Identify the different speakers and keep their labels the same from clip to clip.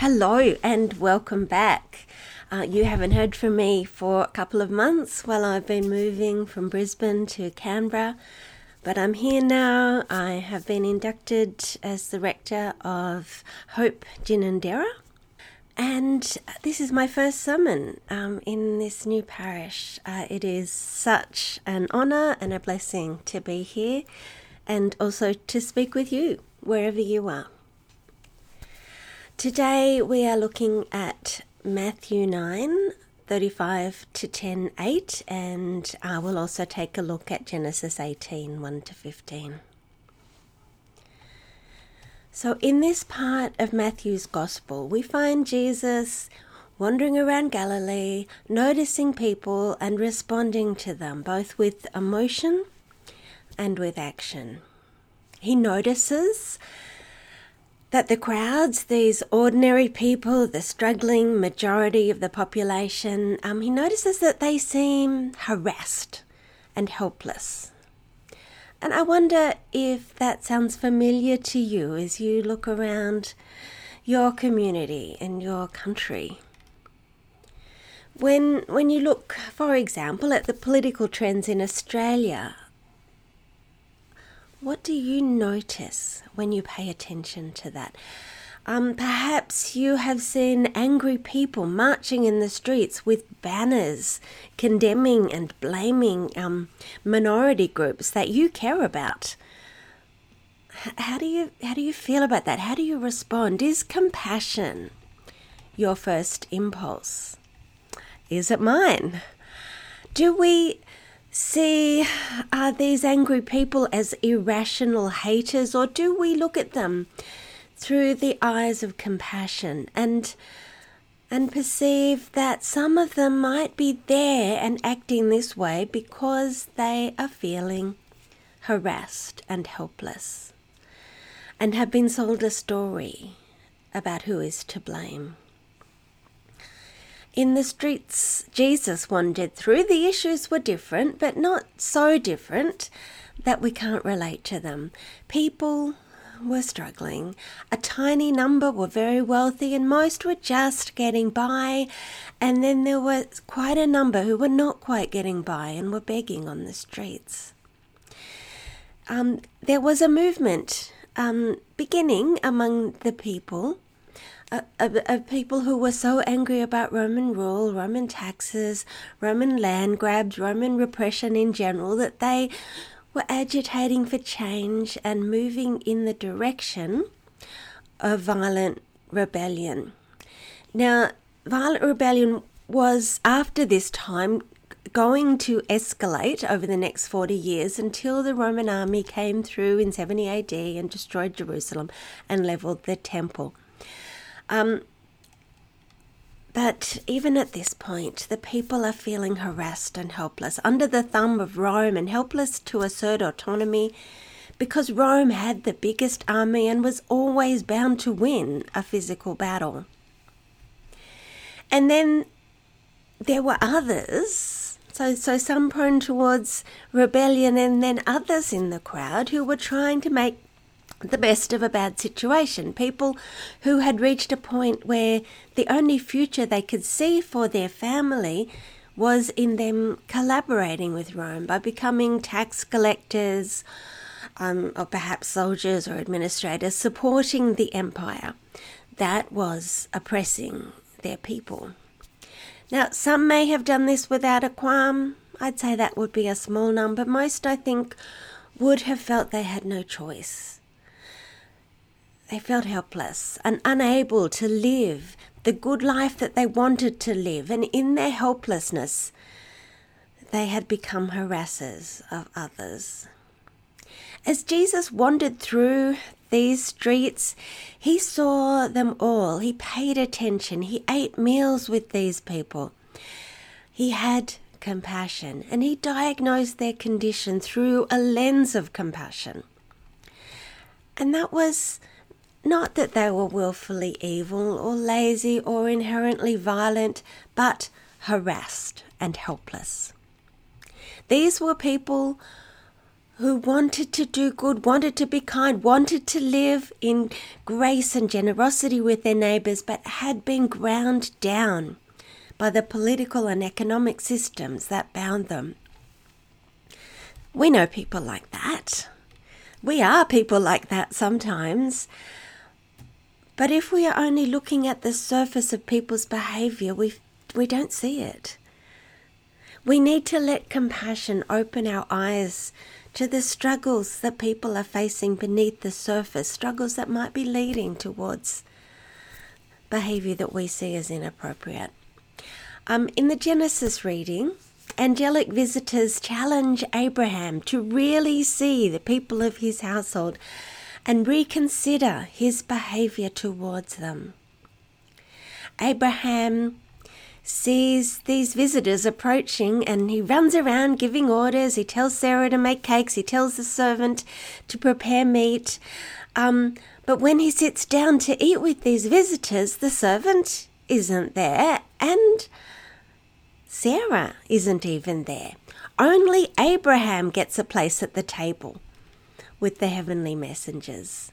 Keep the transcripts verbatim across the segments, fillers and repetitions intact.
Speaker 1: Hello and welcome back. Uh, you haven't heard from me for a couple of months while I've been moving from Brisbane to Canberra, but I'm here now. I have been inducted as the rector of Hope Ginninderra, and this is my first sermon um, in this new parish. Uh, it is such an honour and a blessing to be here and also to speak with you wherever you are. Today we are looking at Matthew nine, thirty-five to ten eight, and uh, we'll also take a look at Genesis eighteen, one to fifteen. So in this part of Matthew's Gospel, we find Jesus wandering around Galilee, noticing people and responding to them, both with emotion and with action. He notices that the crowds, these ordinary people, the struggling majority of the population, um, he notices that they seem harassed and helpless. And I wonder if that sounds familiar to you as you look around your community and your country. When, when you look, for example, at the political trends in Australia, what do you notice when you pay attention to that? Um, perhaps you have seen angry people marching in the streets with banners condemning and blaming um, minority groups that you care about. H- how do you how do you feel about that? How do you respond? Is compassion your first impulse? Is it mine? Do we see uh, these angry people as irrational haters, or do we look at them through the eyes of compassion and and perceive that some of them might be there and acting this way because they are feeling harassed and helpless and have been sold a story about who is to blame? In the streets Jesus wandered through, the issues were different, but not so different that we can't relate to them. People were struggling. A tiny number were very wealthy and most were just getting by. And then there was quite a number who were not quite getting by and were begging on the streets. Um, there was a movement um, beginning among the people Of, of people who were so angry about Roman rule, Roman taxes, Roman land grabs, Roman repression in general, that they were agitating for change and moving in the direction of violent rebellion. Now, violent rebellion was, after this time, going to escalate over the next forty years until the Roman army came through in seventy A D and destroyed Jerusalem and levelled the temple. Um, but even at this point, the people are feeling harassed and helpless, under the thumb of Rome and helpless to assert autonomy because Rome had the biggest army and was always bound to win a physical battle. And then there were others, so, so some prone towards rebellion, and then others in the crowd who were trying to make the best of a bad situation. People who had reached a point where the only future they could see for their family was in them collaborating with Rome by becoming tax collectors, um, or perhaps soldiers or administrators, supporting the empire that was oppressing their people. Now, some may have done this without a qualm. I'd say that would be a small number. Most, I think, would have felt they had no choice. They felt helpless and unable to live the good life that they wanted to live. And in their helplessness, they had become harassers of others. As Jesus wandered through these streets, he saw them all. He paid attention. He ate meals with these people. He had compassion, and he diagnosed their condition through a lens of compassion. And that was not that they were willfully evil or lazy or inherently violent, but harassed and helpless. These were people who wanted to do good, wanted to be kind, wanted to live in grace and generosity with their neighbours, but had been ground down by the political and economic systems that bound them. We know people like that. We are people like that sometimes. But if we are only looking at the surface of people's behaviour, we we don't see it. We need to let compassion open our eyes to the struggles that people are facing beneath the surface, struggles that might be leading towards behaviour that we see as inappropriate. Um, in the Genesis reading, angelic visitors challenge Abraham to really see the people of his household and reconsider his behaviour towards them. Abraham sees these visitors approaching and he runs around giving orders. He tells Sarah to make cakes. He tells the servant to prepare meat. Um, but when he sits down to eat with these visitors, the servant isn't there and Sarah isn't even there. Only Abraham gets a place at the table with the heavenly messengers.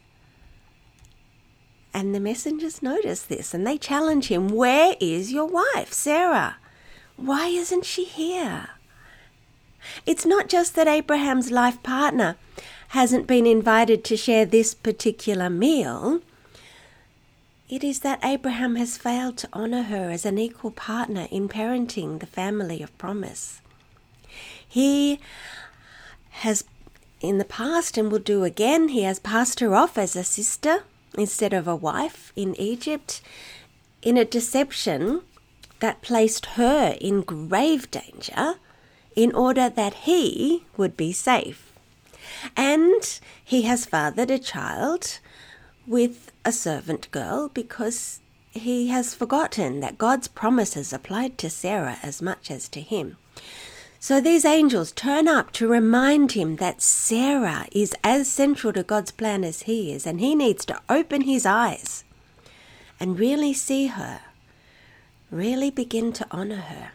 Speaker 1: And the messengers notice this and they challenge him, "Where is your wife, Sarah? Why isn't she here?" It's not just that Abraham's life partner hasn't been invited to share this particular meal. It is that Abraham has failed to honour her as an equal partner in parenting the family of promise. He has, in the past and will do again, he has passed her off as a sister instead of a wife in Egypt, in a deception that placed her in grave danger in order that he would be safe. And he has fathered a child with a servant girl because he has forgotten that God's promises applied to Sarah as much as to him. So these angels turn up to remind him that Sarah is as central to God's plan as he is, and he needs to open his eyes and really see her, really begin to honour her.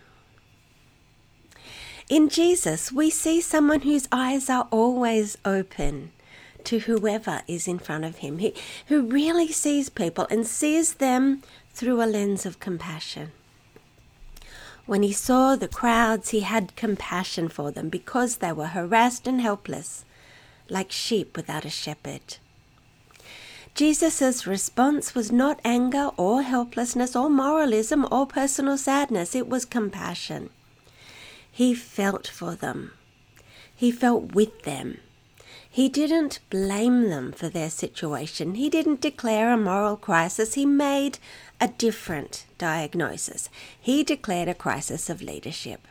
Speaker 1: In Jesus, we see someone whose eyes are always open to whoever is in front of him, he, who really sees people and sees them through a lens of compassion. When he saw the crowds, he had compassion for them because they were harassed and helpless, like sheep without a shepherd. Jesus' response was not anger or helplessness or moralism or personal sadness. It was compassion. He felt for them. He felt with them. He didn't blame them for their situation. He didn't declare a moral crisis. He made a different diagnosis. He declared a crisis of leadership.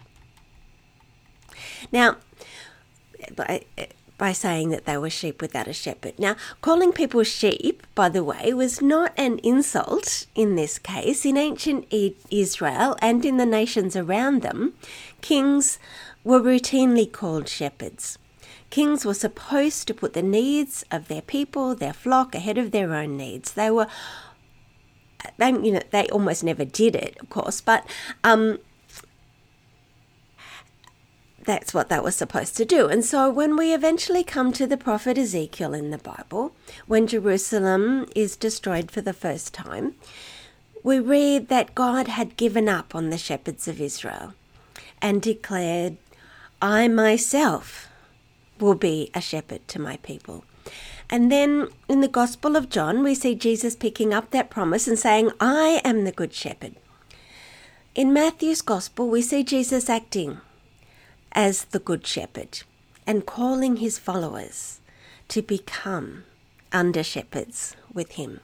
Speaker 1: Now, by, by saying that they were sheep without a shepherd. Now, calling people sheep, by the way, was not an insult in this case. In ancient Israel and in the nations around them, kings were routinely called shepherds. Kings were supposed to put the needs of their people, their flock, ahead of their own needs. They were, they, you know, they almost never did it, of course, but um, that's what they were supposed to do. And so when we eventually come to the prophet Ezekiel in the Bible, when Jerusalem is destroyed for the first time, we read that God had given up on the shepherds of Israel and declared, "I myself will be a shepherd to my people." And then in the Gospel of John, we see Jesus picking up that promise and saying, "I am the good shepherd." In Matthew's Gospel, we see Jesus acting as the good shepherd and calling his followers to become under shepherds with him.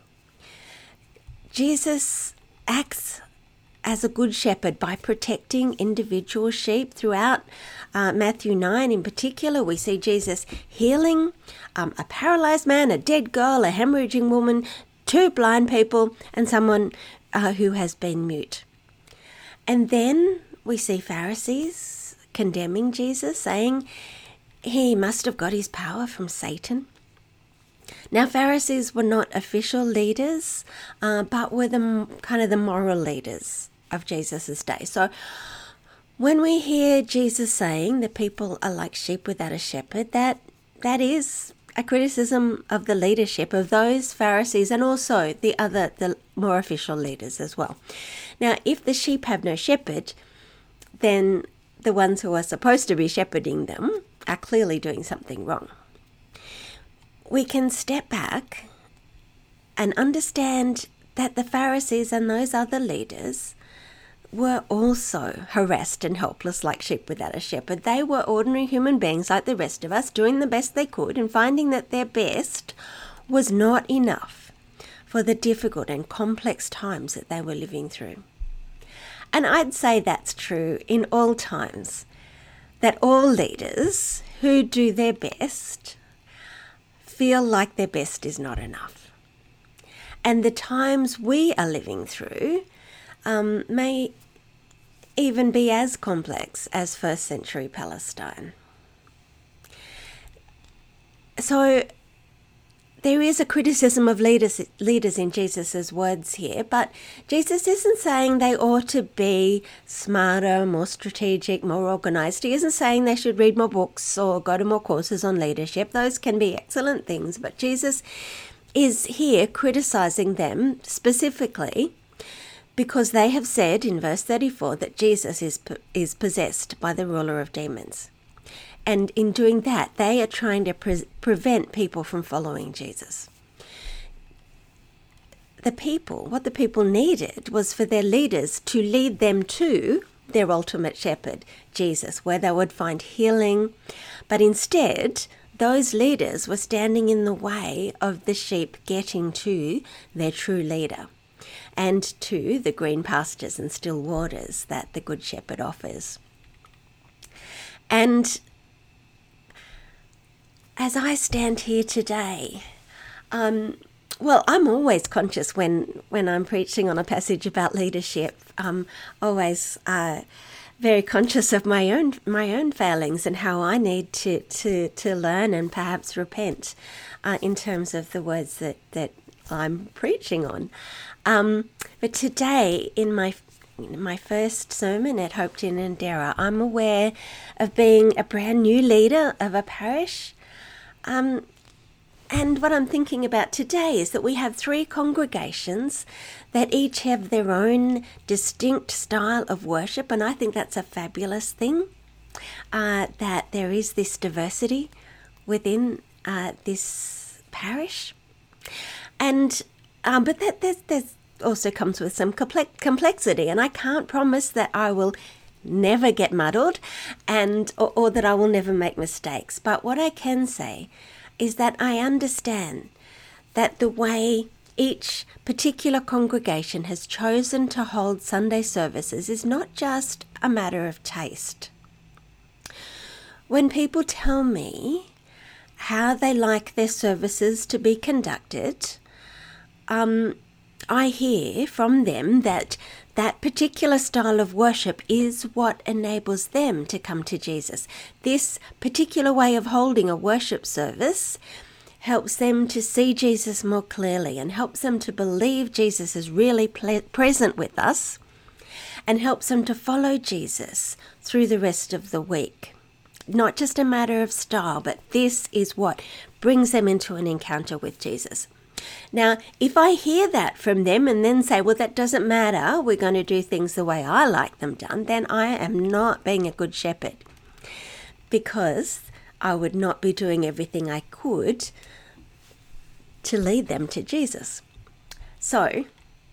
Speaker 1: Jesus acts as a good shepherd by protecting individual sheep. Throughout uh, Matthew nine in particular, we see Jesus healing um, a paralyzed man, a dead girl, a hemorrhaging woman, two blind people, and someone uh, who has been mute. And then we see Pharisees condemning Jesus, saying he must have got his power from Satan. Now, Pharisees were not official leaders, uh, but were the kind of the moral leaders of Jesus' day. So when we hear Jesus saying the people are like sheep without a shepherd, that that is a criticism of the leadership of those Pharisees and also the other, the more official leaders as well. Now, if the sheep have no shepherd, then the ones who are supposed to be shepherding them are clearly doing something wrong. We can step back and understand that the Pharisees and those other leaders were also harassed and helpless like sheep without a shepherd. They were ordinary human beings like the rest of us, doing the best they could and finding that their best was not enough for the difficult and complex times that they were living through. And I'd say that's true in all times, that all leaders who do their best feel like their best is not enough. And the times we are living through um, may even be as complex as first century Palestine. So there is a criticism of leaders leaders in Jesus' words here, but Jesus isn't saying they ought to be smarter, more strategic, more organised. He isn't saying they should read more books or go to more courses on leadership. Those can be excellent things, but Jesus is here criticising them specifically because they have said in verse thirty-four that Jesus is is possessed by the ruler of demons. And in doing that, they are trying to pre- prevent people from following Jesus. The people, what the people needed was for their leaders to lead them to their ultimate shepherd, Jesus, where they would find healing. But instead, those leaders were standing in the way of the sheep getting to their true leader and to the green pastures and still waters that the Good Shepherd offers. And as I stand here today, um, well, I'm always conscious when, when I'm preaching on a passage about leadership. I'm always uh, very conscious of my own my own failings and how I need to to, to learn and perhaps repent uh, in terms of the words that, that I'm preaching on. Um, but today, in my my first sermon at Hopetoun and Darra, I'm aware of being a brand new leader of a parish. Um, and what I'm thinking about today is that we have three congregations that each have their own distinct style of worship, and I think that's a fabulous thing, uh, that there is this diversity within uh, this parish. And um, but that there's, there's also comes with some complexity, and I can't promise that I will never get muddled and or, or that I will never make mistakes. But what I can say is that I understand that the way each particular congregation has chosen to hold Sunday services is not just a matter of taste. When people tell me how they like their services to be conducted, um, I hear from them that that particular style of worship is what enables them to come to Jesus. This particular way of holding a worship service helps them to see Jesus more clearly and helps them to believe Jesus is really ple- present with us and helps them to follow Jesus through the rest of the week. Not just a matter of style, but this is what brings them into an encounter with Jesus. Now, if I hear that from them and then say, well, that doesn't matter, we're going to do things the way I like them done, then I am not being a good shepherd, because I would not be doing everything I could to lead them to Jesus. So,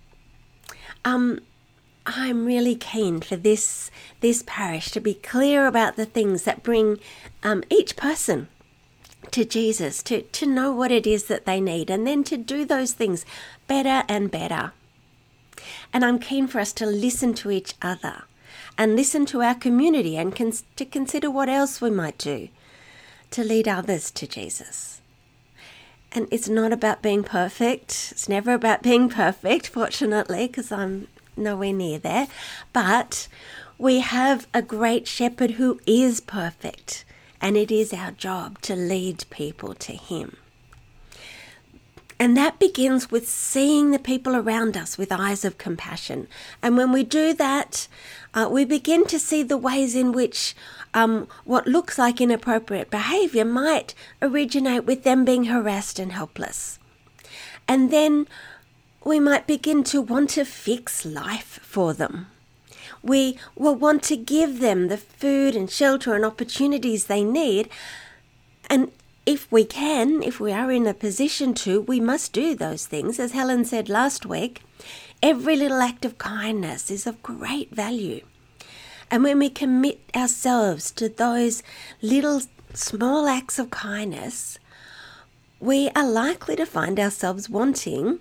Speaker 1: um, I'm really keen for this, this parish to be clear about the things that bring um, each person to Jesus, to, to know what it is that they need, and then to do those things better and better. And I'm keen for us to listen to each other and listen to our community and cons- to consider what else we might do to lead others to Jesus. And it's not about being perfect. It's never about being perfect, fortunately, because I'm nowhere near there. But we have a great shepherd who is perfect. And it is our job to lead people to him. And that begins with seeing the people around us with eyes of compassion. And when we do that, uh, we begin to see the ways in which um, what looks like inappropriate behaviour might originate with them being harassed and helpless. And then we might begin to want to fix life for them. We will want to give them the food and shelter and opportunities they need. And if we can, if we are in a position to, we must do those things. As Helen said last week, every little act of kindness is of great value. And when we commit ourselves to those little small acts of kindness, we are likely to find ourselves wanting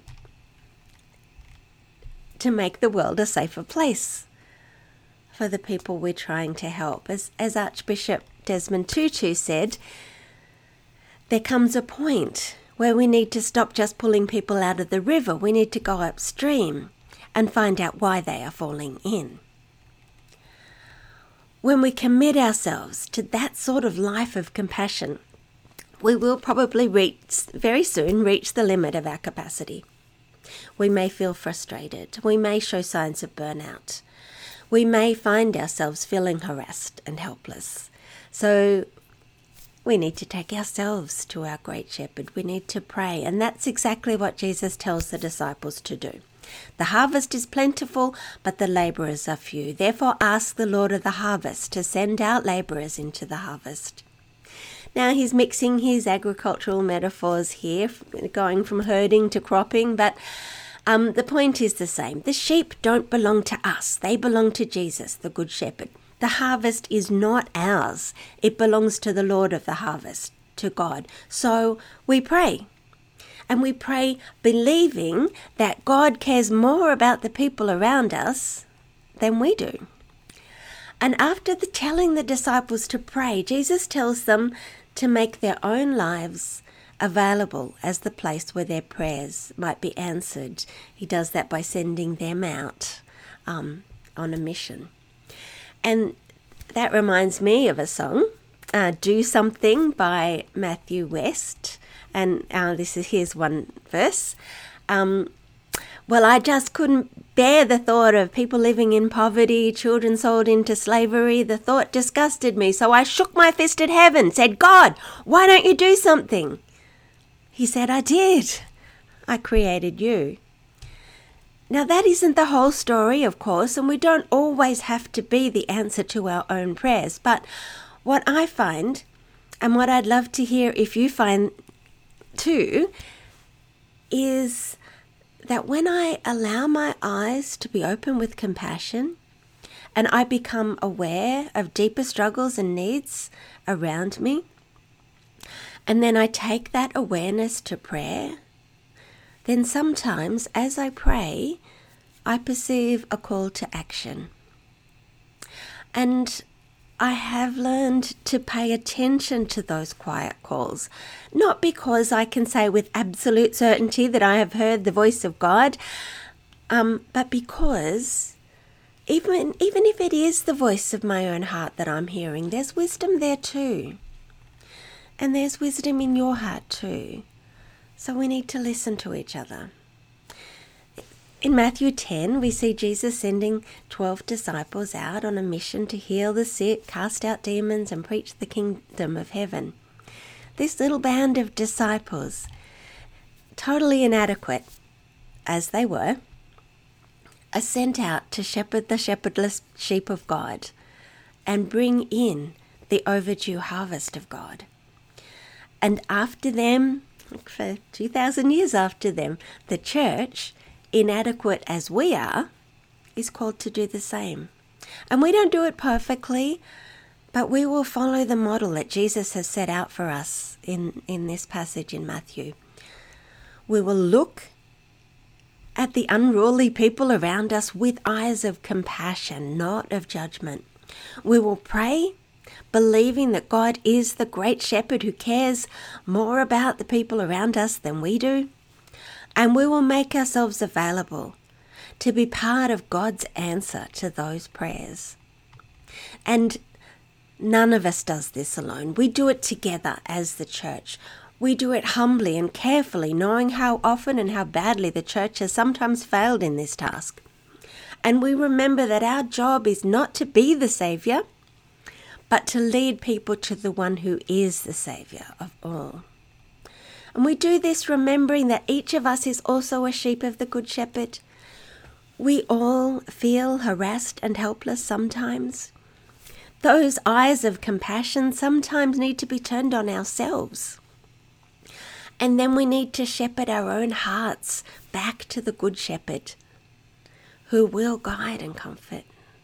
Speaker 1: to make the world a safer place for the people we're trying to help. As, as Archbishop Desmond Tutu said, there comes a point where we need to stop just pulling people out of the river. We need to go upstream and find out why they are falling in. When we commit ourselves to that sort of life of compassion, we will probably reach, very soon, reach the limit of our capacity. We may feel frustrated. We may show signs of burnout. We may find ourselves feeling harassed and helpless. So we need to take ourselves to our great shepherd. We need to pray. And that's exactly what Jesus tells the disciples to do. The harvest is plentiful, but the labourers are few. Therefore ask the Lord of the harvest to send out labourers into the harvest. Now he's mixing his agricultural metaphors here, going from herding to cropping, but um, the point is the same. The sheep don't belong to us. They belong to Jesus, the Good Shepherd. The harvest is not ours. It belongs to the Lord of the harvest, to God. So we pray. And we pray believing that God cares more about the people around us than we do. And after the telling the disciples to pray, Jesus tells them to make their own lives available as the place where their prayers might be answered. He does that by sending them out um, on a mission. And that reminds me of a song, uh, Do Something by Matthew West. And uh, this is here's one verse. Um, well, I just couldn't bear the thought of people living in poverty, children sold into slavery. The thought disgusted me, so I shook my fist at heaven, said, God, why don't you do something? He said, I did. I created you. Now, that isn't the whole story, of course, and we don't always have to be the answer to our own prayers. But what I find, and what I'd love to hear if you find too, is that when I allow my eyes to be open with compassion and I become aware of deeper struggles and needs around me, and then I take that awareness to prayer, then sometimes as I pray, I perceive a call to action. And I have learned to pay attention to those quiet calls, not because I can say with absolute certainty that I have heard the voice of God, um, but because even, even if it is the voice of my own heart that I'm hearing, there's wisdom there too. And there's wisdom in your heart too. So we need to listen to each other. In Matthew ten, we see Jesus sending twelve disciples out on a mission to heal the sick, cast out demons, and preach the kingdom of heaven. This little band of disciples, totally inadequate as they were, are sent out to shepherd the shepherdless sheep of God and bring in the overdue harvest of God. And after them, for two thousand years after them, the church, inadequate as we are, is called to do the same. And we don't do it perfectly, but we will follow the model that Jesus has set out for us in, in this passage in Matthew. We will look at the unruly people around us with eyes of compassion, not of judgment. We will pray, believing that God is the great shepherd who cares more about the people around us than we do. And we will make ourselves available to be part of God's answer to those prayers. And none of us does this alone. We do it together as the church. We do it humbly and carefully, knowing how often and how badly the church has sometimes failed in this task. And we remember that our job is not to be the Saviour, but to lead people to the one who is the Saviour of all. And we do this remembering that each of us is also a sheep of the Good Shepherd. We all feel harassed and helpless sometimes. Those eyes of compassion sometimes need to be turned on ourselves. And then we need to shepherd our own hearts back to the Good Shepherd, who will guide and comfort.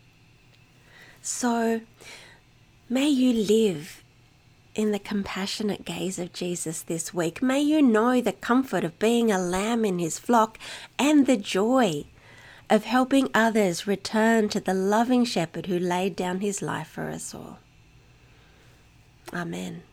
Speaker 1: So may you live in the compassionate gaze of Jesus this week. May you know the comfort of being a lamb in his flock and the joy of helping others return to the loving shepherd who laid down his life for us all. Amen.